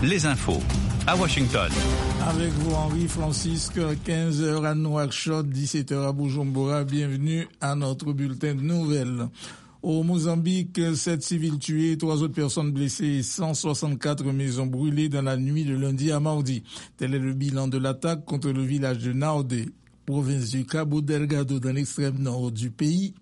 les infos à Washington. Avec vous, Henri Francisque, 15h à Nouakchott, 17h à Bujumbura. Bienvenue à notre bulletin de nouvelles. Au Mozambique, 7 civils tués, 3 autres personnes blessées et 164 maisons brûlées dans la nuit de lundi à mardi. Tel est le bilan de l'attaque contre le village de Naodé, province du Cabo Delgado, dans l'extrême nord du pays,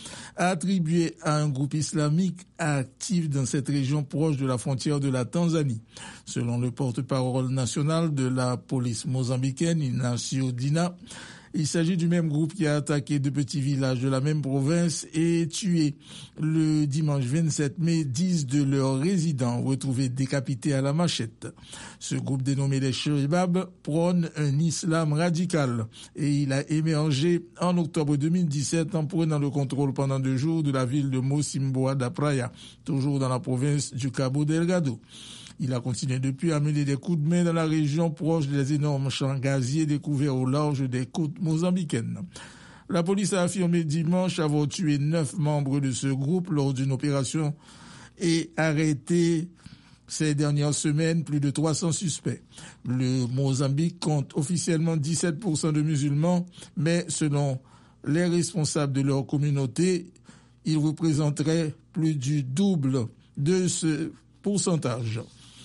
attribué à un groupe islamique actif dans cette région proche de la frontière de la Tanzanie. Selon le porte-parole national de la police mozambicaine, Ignacio Dina, il s'agit du même groupe qui a attaqué 2 petits villages de la même province et tué le dimanche 27 mai 10 de leurs résidents retrouvés décapités à la machette. Ce groupe dénommé les Shabab prône un islam radical et il a émergé en octobre 2017 en prenant le contrôle pendant 2 jours de la ville de Mocimboa da Praia, toujours dans la province du Cabo Delgado. Il a continué depuis à mener des coups de main dans la région proche des énormes champs gaziers découverts au large des côtes mozambicaines. La police a affirmé dimanche avoir tué 9 membres de ce groupe lors d'une opération et arrêté ces dernières semaines plus de 300 suspects. Le Mozambique compte officiellement 17% de musulmans, mais selon les responsables de leur communauté, ils représenteraient plus du double de ce pourcentage.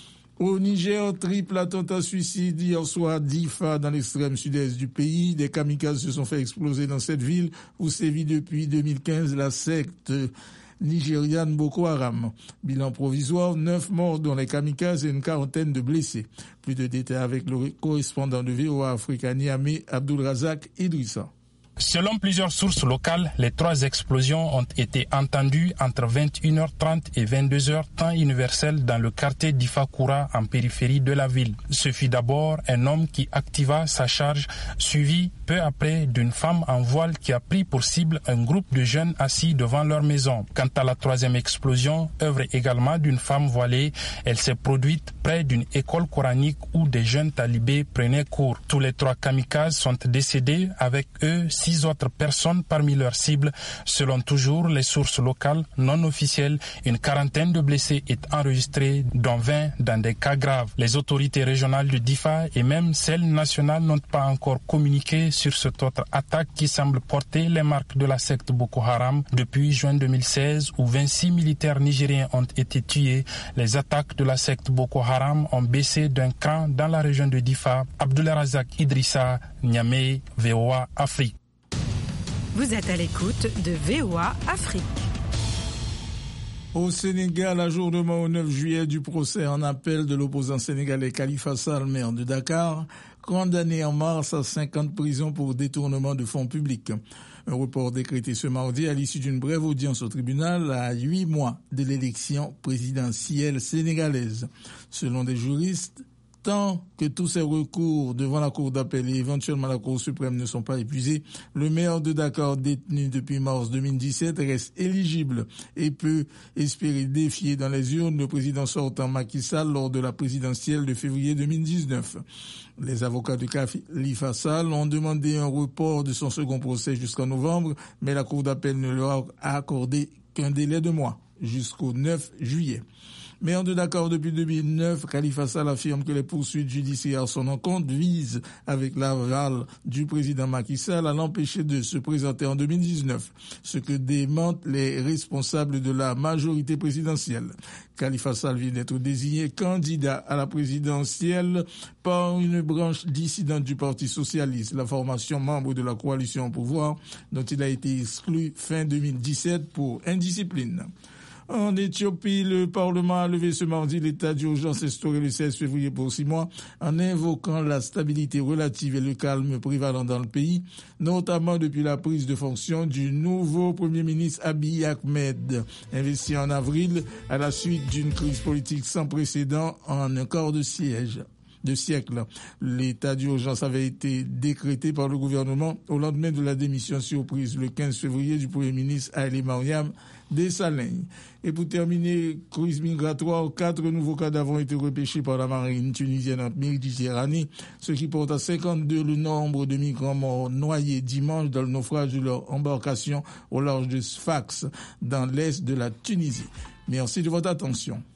Au Niger, triple attentat suicide hier soir à Difa, dans l'extrême sud-est du pays. Des kamikazes se sont fait exploser dans cette ville où sévit depuis 2015 la secte nigériane Boko Haram. Bilan provisoire, 9 morts dont les kamikazes et une quarantaine de blessés. Plus de détails avec le correspondant de VOA Afrique à Niamey, Abdulrazak Idrissa. Selon plusieurs sources locales, les 3 explosions ont été entendues entre 21h30 et 22h, temps universel, dans le quartier d'Ifakura, en périphérie de la ville. Ce fut d'abord un homme qui activa sa charge, suivi peu après d'une femme en voile qui a pris pour cible un groupe de jeunes assis devant leur maison. Quant à la 3e explosion, œuvre également d'une femme voilée, elle s'est produite près d'une école coranique où des jeunes talibés prenaient cours. Tous les 3 kamikazes sont décédés, avec eux 6 autres personnes parmi leurs cibles. Selon toujours les sources locales non officielles, une quarantaine de blessés est enregistrée, dont 20 dans des cas graves. Les autorités régionales de Difa et même celles nationales n'ont pas encore communiqué sur cette autre attaque qui semble porter les marques de la secte Boko Haram depuis juin 2016 où 26 militaires nigériens ont été tués. Les attaques de la secte Boko Haram ont baissé d'un cran dans la région de Difa. Abdulrazak Idrissa, Niamey, VOA Afrique. Vous êtes à l'écoute de VOA Afrique. Au Sénégal, ajournement au 9 juillet du procès en appel de l'opposant sénégalais Khalifa Sall, maire de Dakar, condamné en mars à 5 ans de prison pour détournement de fonds publics. Un report décrété ce mardi à l'issue d'une brève audience au tribunal à 8 mois de l'élection présidentielle sénégalaise. Selon des juristes, tant que tous ces recours devant la Cour d'appel et éventuellement la Cour suprême ne sont pas épuisés, le maire de Dakar, détenu depuis mars 2017, reste éligible et peut espérer défier dans les urnes le président sortant Macky Sall lors de la présidentielle de février 2019. Les avocats de Khalifa Sall ont demandé un report de son second procès jusqu'en novembre, mais la Cour d'appel ne leur a accordé qu'un délai de mois, jusqu'au 9 juillet. Maire de Dakar depuis 2009, Khalifa Sall affirme que les poursuites judiciaires à son encontre visent, avec l'aval du président Macky Sall, à l'empêcher de se présenter en 2019, ce que démentent les responsables de la majorité présidentielle. Khalifa Sall vient d'être désigné candidat à la présidentielle par une branche dissidente du Parti socialiste, la formation membre de la coalition au pouvoir, dont il a été exclu fin 2017 pour indiscipline. En Éthiopie, le Parlement a levé ce mardi l'état d'urgence instauré le 16 février pour 6 mois en invoquant la stabilité relative et le calme prévalant dans le pays, notamment depuis la prise de fonction du nouveau Premier ministre Abiy Ahmed, investi en avril à la suite d'une crise politique sans précédent en un quart de siècle. L'état d'urgence avait été décrété par le gouvernement au lendemain de la démission surprise le 15 février du Premier ministre Haïlé Mariam Desalegn. Et pour terminer, crise migratoire, 4 nouveaux cadavres ont été repêchés par la marine tunisienne en Méditerranée, ce qui porte à 52 le nombre de migrants morts noyés dimanche dans le naufrage de leur embarcation au large de Sfax, dans l'est de la Tunisie. Merci de votre attention.